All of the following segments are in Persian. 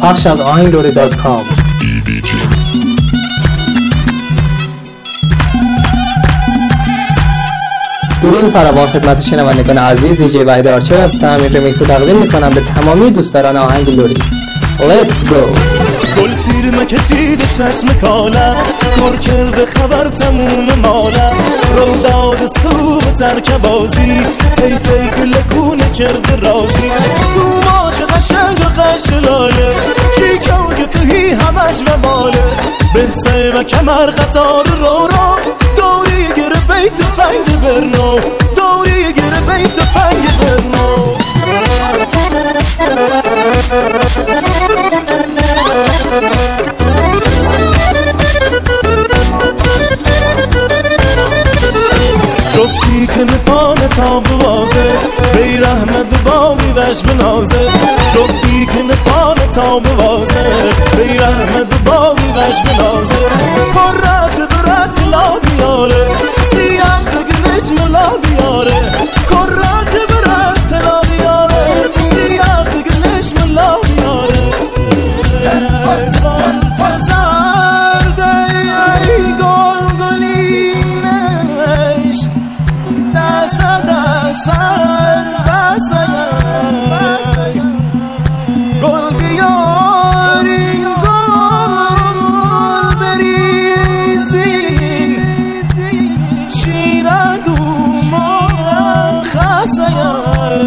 پخش از آهنگلوری.com. درود فراوان خدمت شنوندگان عزیز، دیجی وحید آرچر هستم. این ریمیکس رو تقدیم میکنم به تمامی دوستداران آهنگ لوری. Let's go. گل سیر کشیده چشم کاله، کار کرده خبر تموم ماله، رو داد سو به ترک بازی، تیفه گلکونه کرده رازی، دوما چه قشنگ و قشلاله، چی که توهی همش و باله، بحثه و کمر خطار رو دوری گره بیت فنگ برنو، دوری گره بیت فنگ برنو. جفتی که نپانه تا بوازه بی رحمت باقی وش بنازه، جفتی که نپانه تا بوازه بی رحمت باقی وش بنازه، کرات برات لا بیاره سیام دگلش ملا بیاره، کرات برات لا بیاره سیام دگلش ملا بیاره. گل بیاری گل بریزی شیر دوما خسایا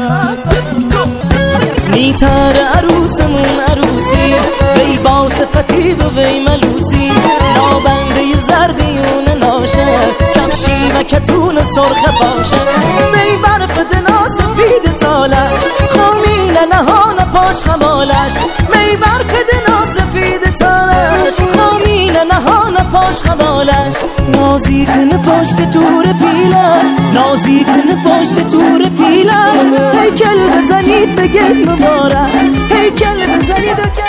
میتر عروسمون عروسی وی با صفتی و وی ملوسی، نابنده زردیون ناشه کمشی و کتون سرخ باشه، وی برف دنا سفید تالش خامین نهان پاش خمالش، می برف دنا سفید تالش خامین نهان پاش خمالش، نازیکن پشت تور پیلش نازیکن پشت تور پیلش، هیکل بزنید بگید مبارک هیکل بزنید و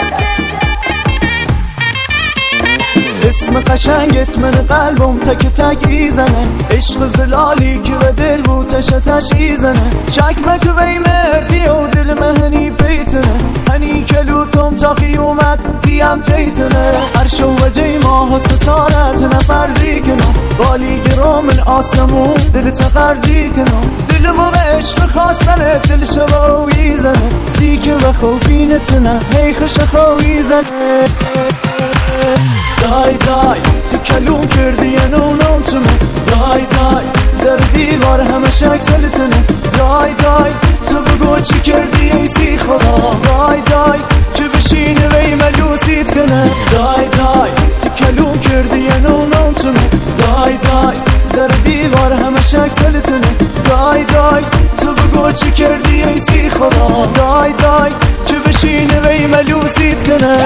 اسم قشنگت من قلبم تک تک ایزنه، عشق زلالی که به دل بوتش تشیزنه، چکمک وی مردی و دل مهنی پیتنه، هنی کلوتم تا قیومت دیم جیتنه، هر شو وجه ماه و ستارت نفرزی کنم، بالی گرام من آسمون دل تقرزی کنم، دلمو عشق خواستنه دل شواوی زنه، سیکه و خوفینتنه هی خش خوی زنه. دای دای تو کلون کردی نونم چمه، دای دای در دیوار همه شک سلطنه، دای دای تو بگو چی کردی ای سی خدا، دای دای که بشینه وی ملوسیت کنه، دای دای تو کلون کردی نونم چمه، دای دای در دیوار همه شک سلطنه، دای دای تو بگو چی کردی ای سی خدا، دای دای که بشینه وی ملوسیت کنه.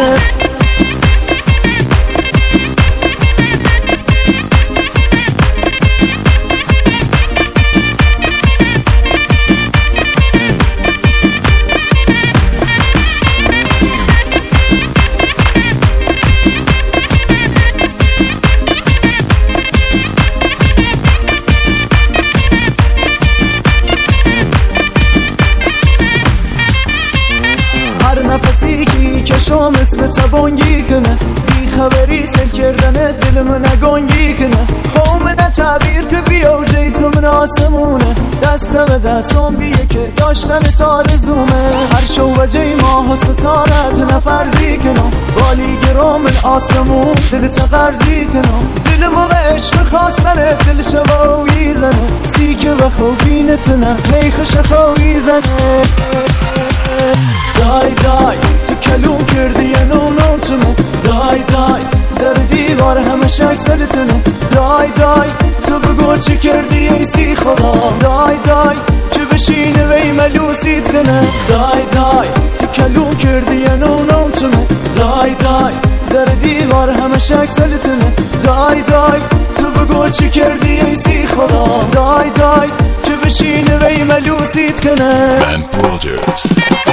نفسی کی کشم اسم تبانگی کنه، بی خبری سل کردن دل من نگانگی کنه، خومه نه تعبیر که بیا جای تو من آسمونه، دستم به دستم بیه که داشتن تارزومه، هر شو وجه ماه و ستارت نفرزی کنم، بالی گرام من آسمون دل تقرزی کنم، دلمو عشق خواستنه دل شواوی زنه، سیکه و خوبینتنه هی خش خوی زنه. دای دای تو کلون کردی نونم چمه، دای دای در دیوار همه شک سلطنه، دای دای تو بگو چی کردی ای سی خدا، دای دای که بشینه وی ملوسیت کنه، دای دای تو کلون کردی نونم چمه، دای دای در دیوار همه شک سلطنه، دای دای تو بگو چی کردی ای سی خدا، دای دای که بشینه وی ملوسیت کنه. Man Brothers.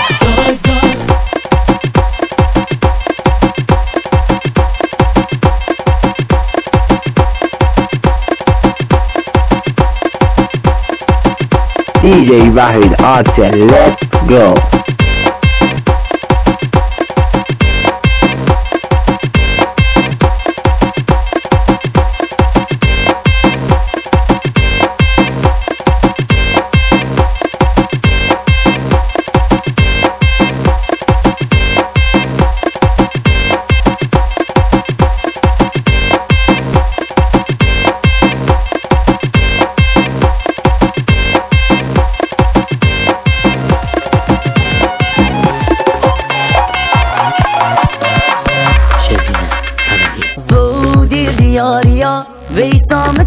DJ Wahid Archer, let's go.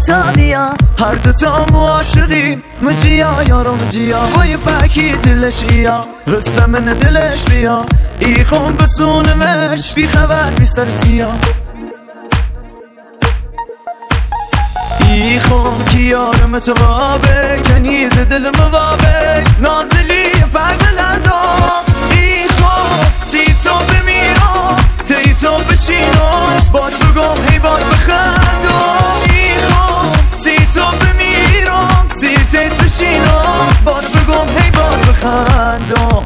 تا بیا هر دوتا معاشقیم مجیا یارو مجیا وای پاکی دلش یا قصه من دلش بیا ای خون بسونمش بی خبر بی سر سیا ای خون کی یارم توابه کنیز دل موابه نازلی پر بلندم ای خون سی تو بمیرم تی تو بشینم باد بگم هی باد بخندم ای خون سی تو بمیرم سی تیت بشینم باد بگم هی باد بخندم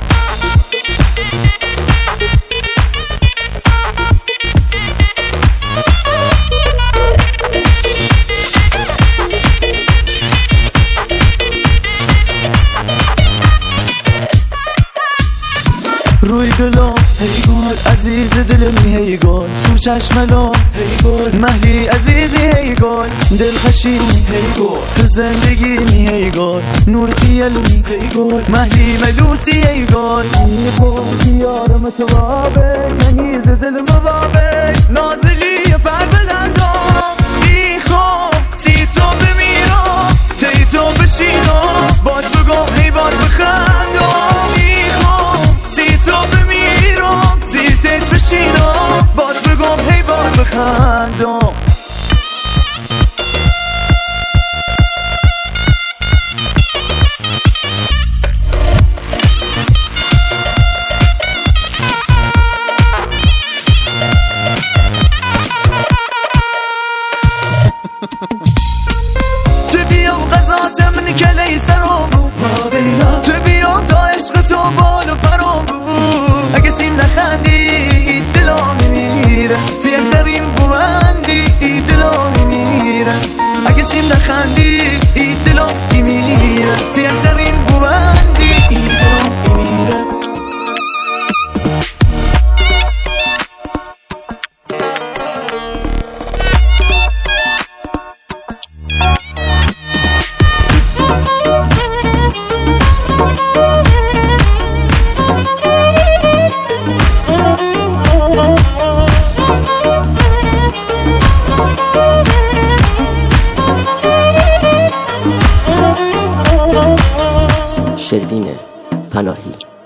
روی دلم هی گل عزیز دلمی هی گل سور چشملم هی گل مهلی عزیزی هی گل دل خشیمی هی گل تو زندگی می هی گل نورتی علمی هی گل مهلی ملوسی هی گل ای خود یارم توابه کنیز دل موابه نازلی پر بلندم ای خود سی تو بمیرم تی تو بشینم باد بگم هی باد بخندم ای خود سی تو بمیرم سی تیت بشینم باد بگم هی باد بخندم تو بیام غذاتم من کلی سرام بود تو بیام تا عشق تو بال و پرام بود اگه سیم نخندی دلام میمیره تیم ترین بوندی دلام میمیره اگه سیم نخندی دلام میمیره تیم ترین بوندی دلام میمیره شروین پناهی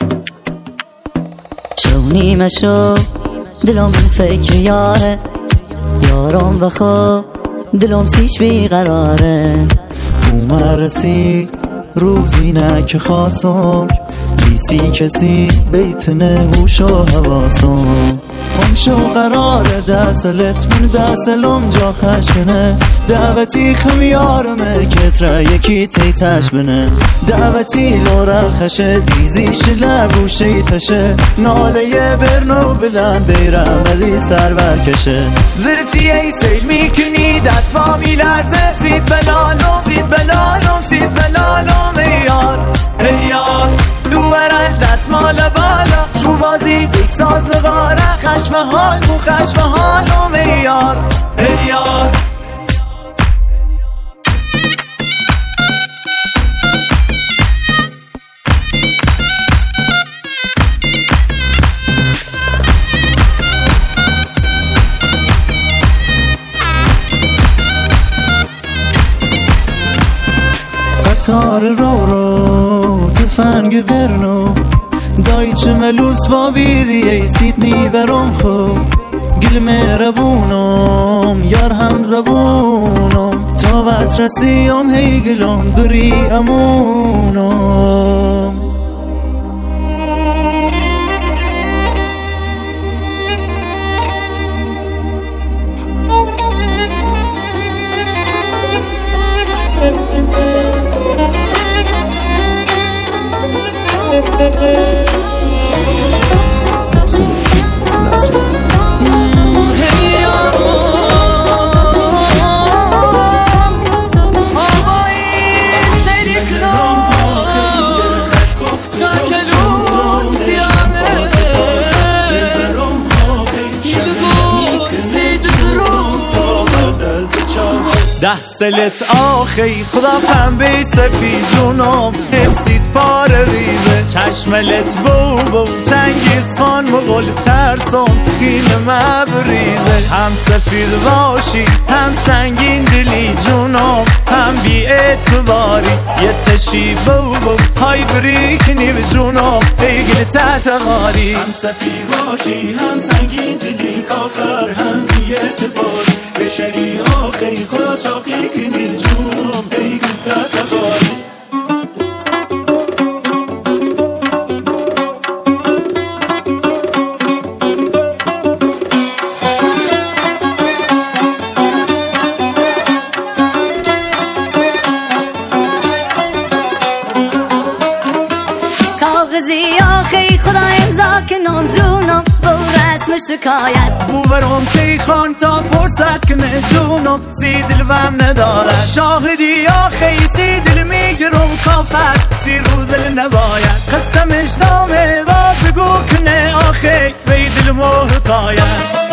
شو نیمه شو دلم فکر یاره یارم بخواب دلم سیش بیقراره اومرسی روزی نه که خواستم بیسی کسی بیتنه هوش و حواسم همشو قراره دستلت من دستلم جا خشکنه دعوتی خمیارمه کتره یکی تیتش بنه دعوتی لورل خشه دیزیش لبوشی تشه ناله برنو بلند بیرم ولی سر برکشه زرتی ای سیل میکنی دست ما میلرزه سید بلالم سید بلالم سید بلالم ای یار دوورل دست مال بالا شو بازی بیساز نگاره خشم حال مو خشم حالم ای یار قطار رو تفنگ برنو دایچه ملوس و بیدی ای سیدنی برام خوب گل مهربونم یار هم زبونم تا وقت رسیم هی گلم بری امونم سلت آخی خدا پنبه سفید جونم دلسید پاره ریزه چشملت بو چنگیز خان مغل ترسم خیل مبریزه هم سفید باشی هم سنگین دلی جونم هم بی اعتباری یه تشی بو های بریکنی به جونم بگل تحت غاری هم سفید باشی هم سنگین دلی کافر هم بی اعتباری بشری آخی خدا چاقی کنی جونم بگل تحت غاری آخی خدا امضا کنم جونم با رسم شکایت بوبرم تیخان تا پرسد کنه جونم سی دل وم نداره شاهدی آخی سی دل میگرم کافت سی رو دل نباید قسمش دامه و بگو کنه آخی بی دل محکایت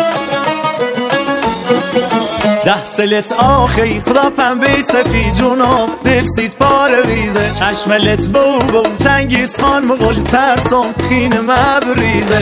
سلت آخی خدا پنبه سفید جونم دلسید پاره ریزه چشملت بو چنگیز خان مغل ترسم خین مبریزه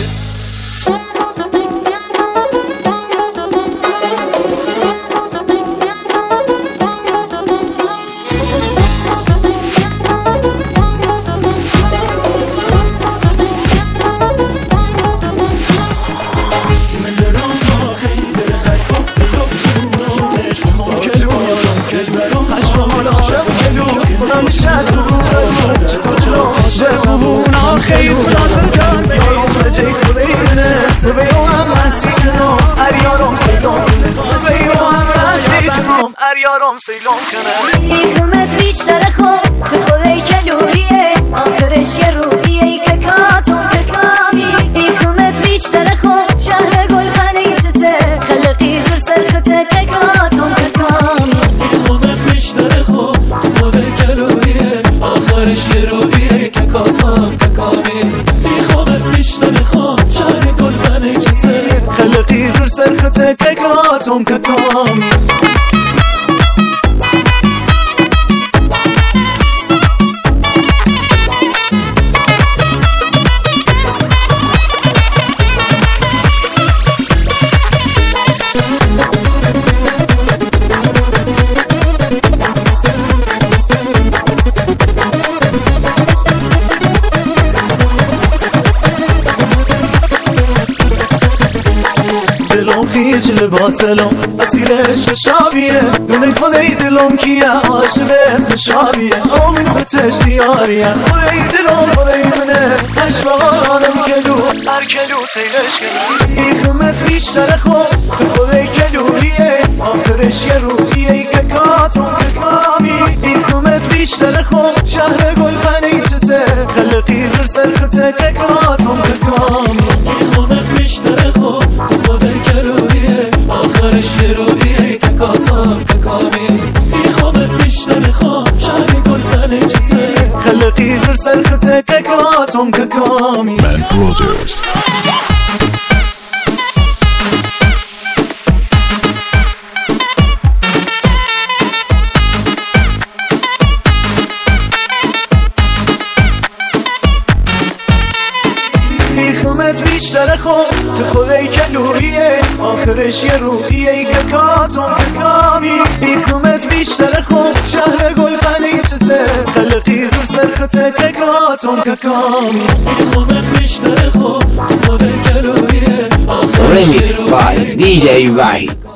خیلی خدا سرکار بیام جای خودینه بیام مسیحم اریارم سیلون کنه بیام مسیحم اریارم سیلون کنه ایکمت بیشتر خوب تو خودی کلوریه آخرش یه روحیه که کاتون تکامی ایکمت بیشتر خوب شهر گل قنیجته خلقی زر سرخته که کاتون تکامی ایکمت بیشتر خوب تو خودی کلوریه آخرش یه روحیه که کاتون خلقی زر سرخته که کاتم کامی دلم خیچ لباسلم اسیر عشق شابیه دونه خدای دلم کیه عاشق اسم شابیه آمین به تشریاریه خدای دلم خدای منه اشباه آدم کلو هر کلو سیلش کنه ایکمت بیشتر خوب تو خدای کلوریه آخرش یه روحیه که کاتون کامی ایکمت بیشتر خوب شهر گل قنیجته خلقی زر سرخته که کاتون کامی ایکمت بیشتر خوب تو خدای کلوریه آخرش یه روحیه که کاتم کامی ایکمت بیشتر خوب شهر گل قنیجته خلقی زر سرخته که کاتم کامی Man Brothers. ایکمت بیشتر خوب تو خودی کلوریه آخرش یه روحیه که کاتم کامی ایکمت بیشتر خوب شهر گل قنیجته خلقی زر سرخته که کاتم کامی ایکمت بیشتر خوب تو خودی کلوریه Remix by DJ White.